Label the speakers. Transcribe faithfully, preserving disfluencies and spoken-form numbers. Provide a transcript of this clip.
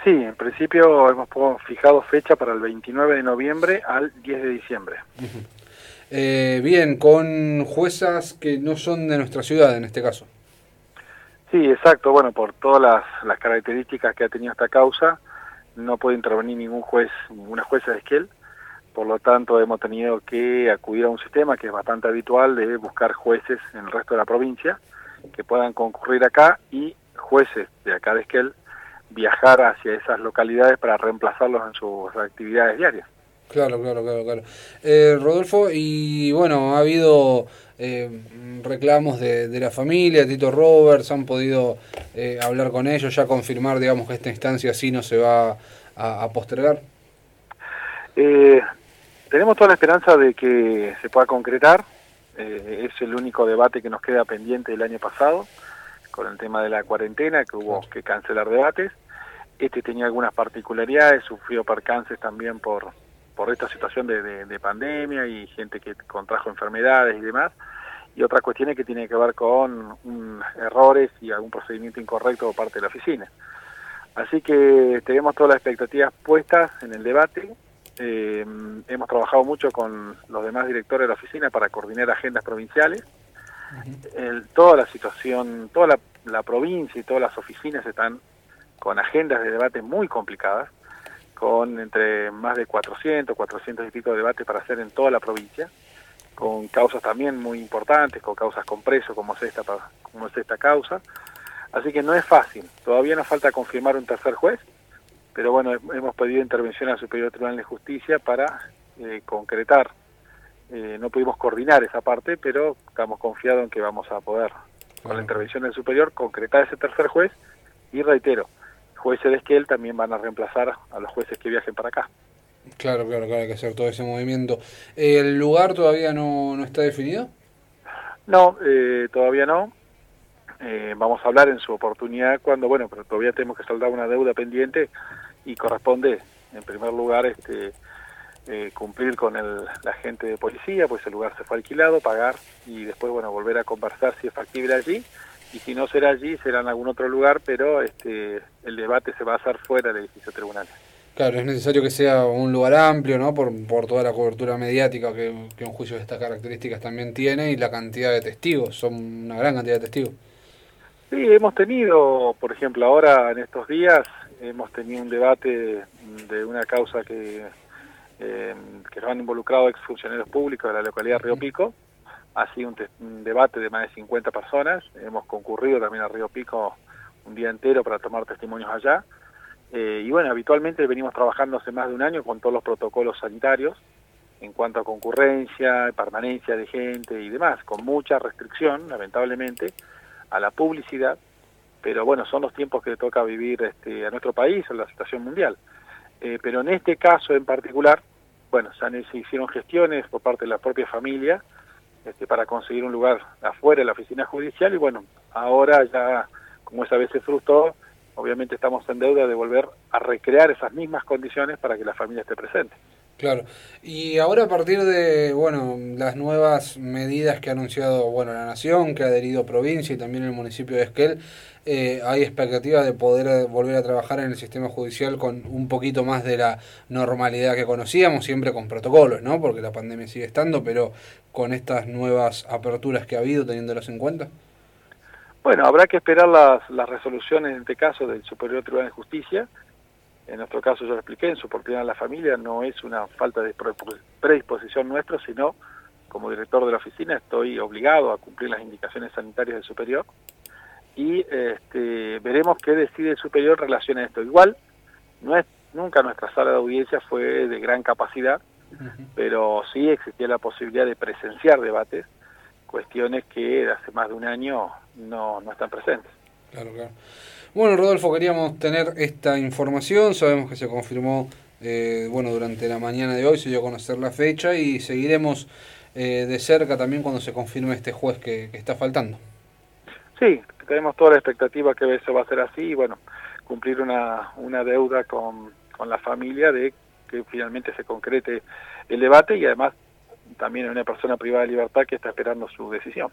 Speaker 1: Sí, en principio hemos fijado fecha para el veintinueve de noviembre al diez de diciembre.
Speaker 2: Uh-huh. Eh, bien, con juezas que no son de nuestra ciudad en este caso.
Speaker 1: Sí, exacto. Bueno, por todas las, las características que ha tenido esta causa, no puede intervenir ningún juez, ninguna jueza de Esquel. Por lo tanto, hemos tenido que acudir a un sistema que es bastante habitual de buscar jueces en el resto de la provincia que puedan concurrir acá y jueces de acá de Esquel viajar hacia esas localidades para reemplazarlos en sus actividades diarias.
Speaker 2: Claro, claro, claro, claro. Eh, Rodolfo, y bueno, ha habido eh, reclamos de, de la familia, Tito Roberts, han podido eh, hablar con ellos, ya confirmar, digamos, que esta instancia sí no se va a, a postergar.
Speaker 1: Eh, tenemos toda la esperanza de que se pueda concretar, eh, es el único debate que nos queda pendiente del año pasado, con el tema de la cuarentena, que hubo que cancelar debates. Este tenía algunas particularidades, sufrió percances también por... por esta situación de, de, de pandemia y gente que contrajo enfermedades y demás, y otra cuestión que tiene que ver con um, errores y algún procedimiento incorrecto por parte de la oficina. Así que tenemos todas las expectativas puestas en el debate, eh, hemos trabajado mucho con los demás directores de la oficina para coordinar agendas provinciales. Uh-huh. el, toda la situación, toda la, la provincia y todas las oficinas están con agendas de debate muy complicadas, con entre más de cuatrocientos, cuatrocientos y pico de debates para hacer en toda la provincia, con causas también muy importantes, con causas con preso, como es esta, como es esta causa. Así que no es fácil, todavía nos falta confirmar un tercer juez, pero bueno, hemos pedido intervención al Superior Tribunal de Justicia para eh, concretar. Eh, no pudimos coordinar esa parte, pero estamos confiados en que vamos a poder, con la intervención del Superior, concretar ese tercer juez y reitero, jueces de Esquel también van a reemplazar a los jueces que viajen para acá.
Speaker 2: Claro, claro, claro, hay que hacer todo ese movimiento. ¿El lugar todavía no, no está definido?
Speaker 1: No, eh, todavía no. Eh, vamos a hablar en su oportunidad cuando, bueno, pero todavía tenemos que saldar una deuda pendiente y corresponde, en primer lugar, este eh, cumplir con el, la gente de policía, pues el lugar se fue alquilado, pagar y después, bueno, volver a conversar si es factible allí. Y si no será allí, será en algún otro lugar, pero este el debate se va a hacer fuera del edificio tribunal.
Speaker 2: Claro, es necesario que sea un lugar amplio, ¿no? Por, por toda la cobertura mediática que, que un juicio de estas características también tiene y la cantidad de testigos, son una gran cantidad de testigos.
Speaker 1: Sí, hemos tenido, por ejemplo, ahora en estos días, hemos tenido un debate de una causa que, eh, que nos han involucrado exfuncionarios públicos de la localidad de Río Pico. Ha sido un, un debate de más de cincuenta personas, hemos concurrido también a Río Pico un día entero para tomar testimonios allá, eh, y bueno, habitualmente venimos trabajando hace más de un año con todos los protocolos sanitarios en cuanto a concurrencia, permanencia de gente y demás, con mucha restricción, lamentablemente, a la publicidad, pero bueno, son los tiempos que le toca vivir este, a nuestro país, a la situación mundial. Eh, pero en este caso en particular, bueno, se, se hicieron gestiones por parte de la propia familia, Este, para conseguir un lugar afuera de la oficina judicial y bueno, ahora ya, como esa vez se frustró, obviamente estamos en deuda de volver a recrear esas mismas condiciones para que la familia esté presente.
Speaker 2: Claro, y ahora a partir de, bueno, las nuevas medidas que ha anunciado, bueno, la Nación, que ha adherido provincia y también el municipio de Esquel, eh, hay expectativas de poder volver a trabajar en el sistema judicial con un poquito más de la normalidad que conocíamos, siempre con protocolos, ¿no? Porque la pandemia sigue estando, pero con estas nuevas aperturas que ha habido, teniéndolas en cuenta.
Speaker 1: Bueno, habrá que esperar las, las resoluciones en este caso del Superior Tribunal de Justicia. En nuestro caso, yo lo expliqué, en su oportunidad a la familia no es una falta de predisposición nuestra, sino como director de la oficina estoy obligado a cumplir las indicaciones sanitarias del superior y este, veremos qué decide el superior en relación a esto. Igual, no es, nunca nuestra sala de audiencia fue de gran capacidad, uh-huh. pero sí existía la posibilidad de presenciar debates, cuestiones que hace más de un año no, no están presentes.
Speaker 2: Claro, claro. Bueno, Rodolfo, queríamos tener esta información, sabemos que se confirmó, eh, bueno, durante la mañana de hoy se dio a conocer la fecha y seguiremos eh, de cerca también cuando se confirme este juez que, que está faltando.
Speaker 1: Sí, tenemos toda la expectativa que eso va a ser así y bueno, cumplir una, una deuda con, con la familia de que finalmente se concrete el debate y además también una persona privada de libertad que está esperando su decisión.